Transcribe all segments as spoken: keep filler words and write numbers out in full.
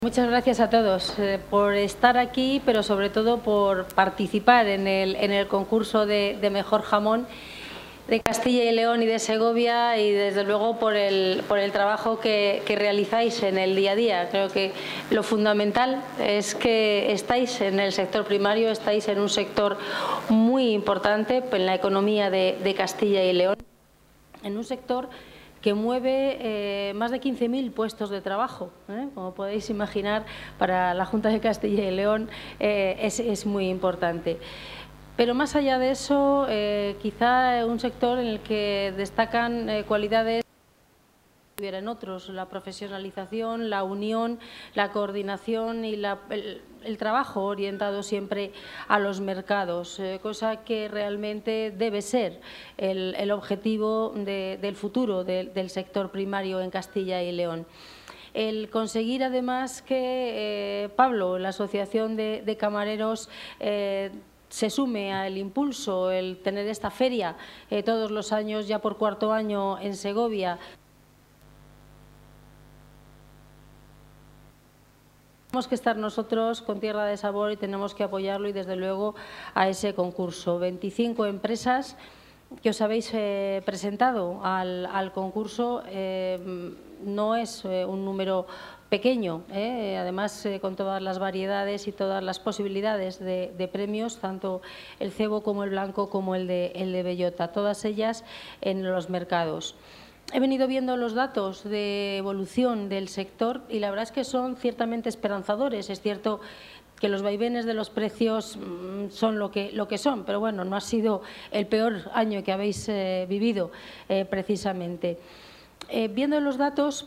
Muchas gracias a todos eh, por estar aquí, pero sobre todo por participar en el, en el concurso de, de mejor jamón de Castilla y León y de Segovia, y desde luego por el, por el trabajo que, que realizáis en el día a día. Creo que lo fundamental es que estáis en el sector primario, estáis en un sector muy importante en la economía de, de Castilla y León, en un sector que mueve eh, más de quince mil puestos de trabajo. ¿eh? Como podéis imaginar, para la Junta de Castilla y León eh, es, es muy importante. Pero más allá de eso, eh, quizá un sector en el que destacan eh, cualidades en otros, la profesionalización, la unión, la coordinación y la, el, el trabajo orientado siempre a los mercados, eh, cosa que realmente debe ser el, el objetivo de, del futuro de, del sector primario en Castilla y León. El conseguir además que eh, Pablo, la Asociación de, de Camareros, eh, se sume al impulso, el tener esta feria eh, todos los años, ya por cuarto año en Segovia. Tenemos que estar nosotros con Tierra de Sabor y tenemos que apoyarlo, y desde luego a ese concurso. veinticinco empresas que os habéis eh, presentado al, al concurso, eh, no es eh, un número pequeño, ¿eh? Además eh, con todas las variedades y todas las posibilidades de, de premios, tanto el cebo como el blanco como el de, el de bellota, todas ellas en los mercados. He venido viendo los datos de evolución del sector y la verdad es que son ciertamente esperanzadores. Es cierto que los vaivenes de los precios son lo que, lo que son, pero bueno, no ha sido el peor año que habéis eh, vivido eh, precisamente. Eh, viendo los datos,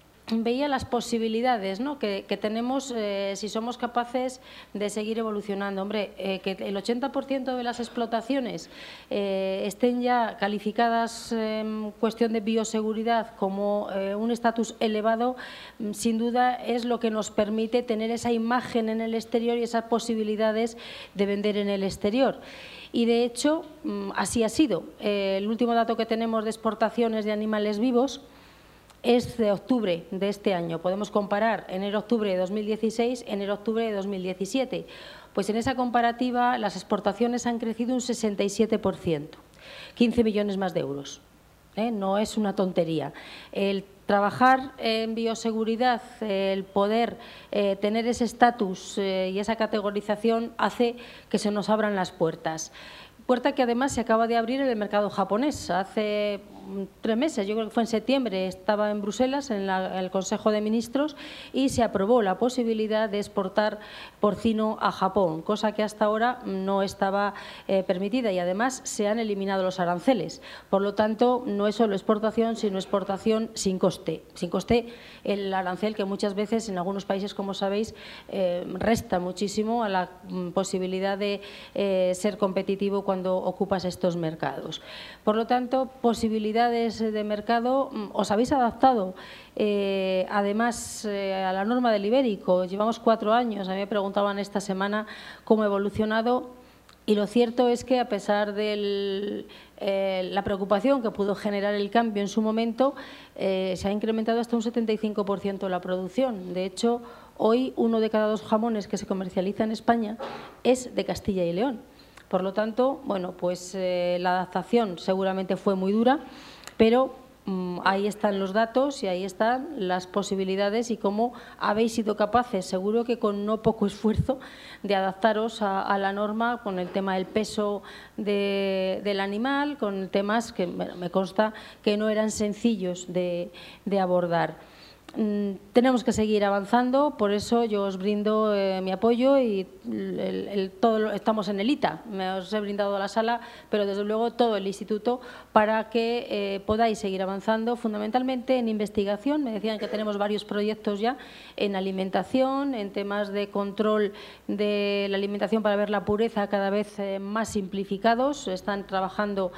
veía las posibilidades, ¿no?, que, que tenemos eh, si somos capaces de seguir evolucionando. Hombre, eh, que el ochenta por ciento de las explotaciones eh, estén ya calificadas en eh, cuestión de bioseguridad como eh, un estatus elevado, sin duda es lo que nos permite tener esa imagen en el exterior y esas posibilidades de vender en el exterior. Y de hecho, así ha sido. Eh, el último dato que tenemos de exportaciones de animales vivos es de octubre de este año. Podemos comparar enero-octubre de dos mil dieciséis, enero-octubre de dos mil diecisiete. Pues en esa comparativa las exportaciones han crecido un sesenta y siete por ciento, quince millones más de euros. ¿Eh? No es una tontería. El trabajar en bioseguridad, el poder eh, tener ese estatus eh, y esa categorización hace que se nos abran las puertas. Puerta que además se acaba de abrir en el mercado japonés. Hace tres meses, yo creo que fue en septiembre, estaba en Bruselas, en, la, en el Consejo de Ministros, y se aprobó la posibilidad de exportar porcino a Japón, cosa que hasta ahora no estaba eh, permitida, y además se han eliminado los aranceles. Por lo tanto, no es solo exportación, sino exportación sin coste. Sin coste el arancel, que muchas veces en algunos países, como sabéis, eh, resta muchísimo a la mm, posibilidad de eh, ser competitivo cuando ocupas estos mercados. Por lo tanto, posibilidades de mercado. Os habéis adaptado eh, además eh, a la norma del ibérico. Llevamos cuatro años. A mí me preguntaban esta semana cómo ha evolucionado, y lo cierto es que a pesar de eh, la preocupación que pudo generar el cambio en su momento, eh, se ha incrementado hasta un setenta y cinco por ciento la producción. De hecho, hoy uno de cada dos jamones que se comercializa en España es de Castilla y León. Por lo tanto, bueno, pues eh, la adaptación seguramente fue muy dura, pero mmm, ahí están los datos y ahí están las posibilidades y cómo habéis sido capaces, seguro que con no poco esfuerzo, de adaptaros a, a la norma con el tema del peso de, del animal, con temas que me consta que no eran sencillos de, de abordar. Tenemos que seguir avanzando, por eso yo os brindo eh, mi apoyo y el, el, todo lo, estamos en el I T A, me os he brindado la sala, pero desde luego todo el instituto, para que eh, podáis seguir avanzando, fundamentalmente en investigación. Me decían que tenemos varios proyectos ya en alimentación, en temas de control de la alimentación para ver la pureza cada vez eh, más simplificados. Están trabajando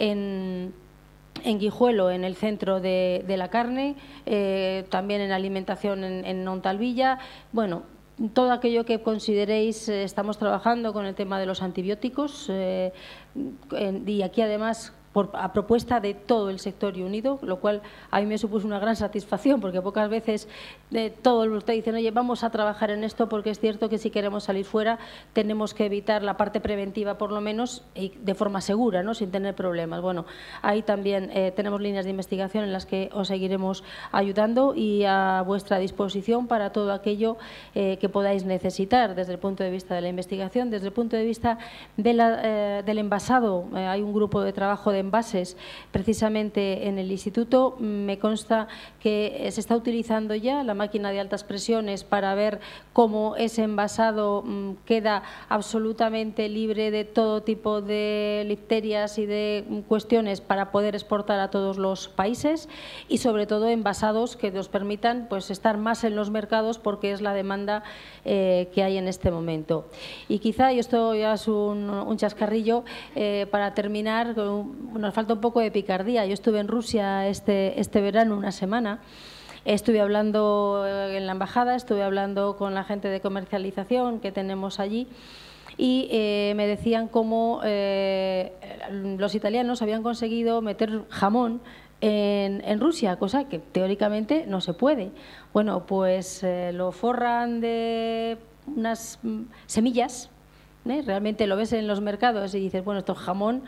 en en Guijuelo, en el centro de, de la carne, eh, también en alimentación en, en Montalvilla. Bueno, todo aquello que consideréis, eh, estamos trabajando con el tema de los antibióticos eh, en, y aquí además por, a propuesta de todo el sector y unido, lo cual a mí me supuso una gran satisfacción, porque pocas veces de todo el usted dicen, oye, vamos a trabajar en esto porque es cierto que si queremos salir fuera tenemos que evitar la parte preventiva por lo menos y de forma segura, ¿no? Sin tener problemas. Bueno, ahí también eh, tenemos líneas de investigación en las que os seguiremos ayudando y a vuestra disposición para todo aquello eh, que podáis necesitar desde el punto de vista de la investigación, desde el punto de vista de la, eh, del envasado. Eh, hay un grupo de trabajo de envases precisamente en el Instituto. Me consta que se está utilizando ya la máquina de altas presiones para ver cómo ese envasado mmm, queda absolutamente libre de todo tipo de licterias y de mmm, cuestiones para poder exportar a todos los países y sobre todo envasados que nos permitan pues, estar más en los mercados porque es la demanda eh, que hay en este momento. Y quizá, y esto ya es un, un chascarrillo, eh, para terminar, nos falta un poco de picardía. Yo estuve en Rusia este, este verano una semana. Estuve hablando en la embajada, estuve hablando con la gente de comercialización que tenemos allí y eh, me decían cómo eh, los italianos habían conseguido meter jamón en, en Rusia, cosa que teóricamente no se puede. Bueno, pues eh, lo forran de unas semillas, ¿eh? Realmente lo ves en los mercados y dices, bueno, esto es jamón.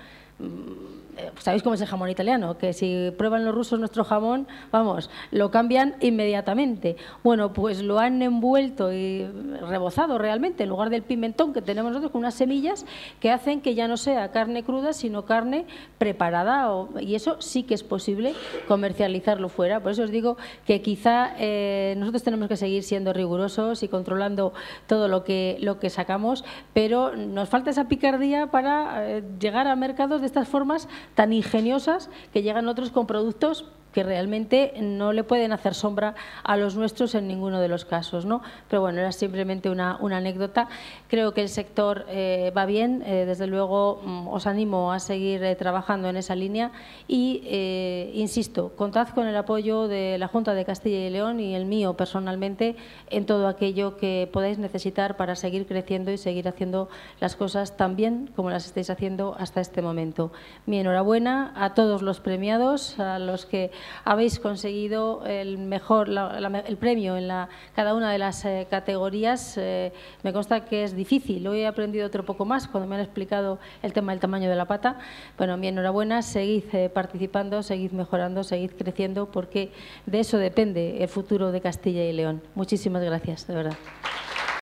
¿Sabéis cómo es el jamón italiano? Que si prueban los rusos nuestro jamón, vamos, lo cambian inmediatamente. Bueno, pues lo han envuelto y rebozado realmente, en lugar del pimentón que tenemos nosotros, con unas semillas que hacen que ya no sea carne cruda, sino carne preparada. O, y eso sí que es posible comercializarlo fuera. Por eso os digo que quizá eh, nosotros tenemos que seguir siendo rigurosos y controlando todo lo que, lo que sacamos, pero nos falta esa picardía para eh, llegar a mercados de estas formas tan ingeniosas que llegan otros con productos que realmente no le pueden hacer sombra a los nuestros en ninguno de los casos, ¿no? Pero bueno, era simplemente una, una anécdota. Creo que el sector eh, va bien, eh, desde luego mm, os animo a seguir eh, trabajando en esa línea y, eh, insisto, contad con el apoyo de la Junta de Castilla y León y el mío personalmente en todo aquello que podáis necesitar para seguir creciendo y seguir haciendo las cosas tan bien como las estáis haciendo hasta este momento. Mi enhorabuena a todos los premiados, a los que habéis conseguido el mejor la, la, el premio en la, cada una de las eh, categorías. Eh, me consta que es difícil. Hoy he aprendido otro poco más cuando me han explicado el tema del tamaño de la pata. Bueno, mi enhorabuena, seguid eh, participando, seguid mejorando, seguid creciendo, porque de eso depende el futuro de Castilla y León. Muchísimas gracias, de verdad.